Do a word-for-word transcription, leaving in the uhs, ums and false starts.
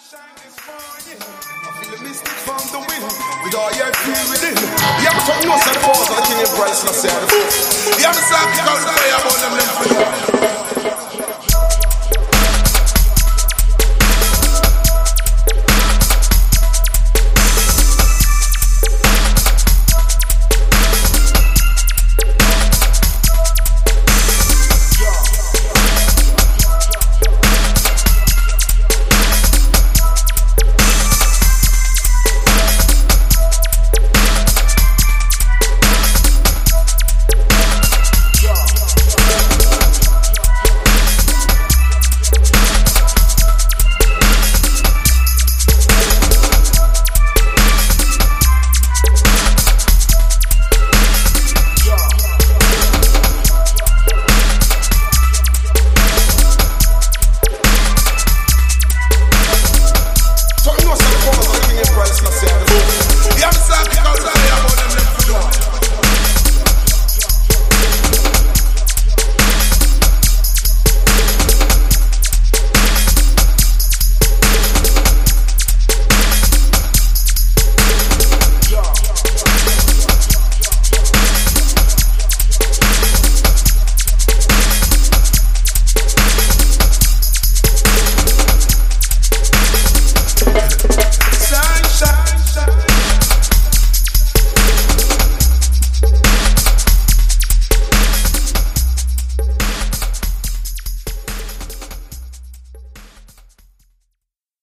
feel the mystic from the wind, with all your fear within. You have something else at the force, I think it's priceless. You have a song called the fire about them.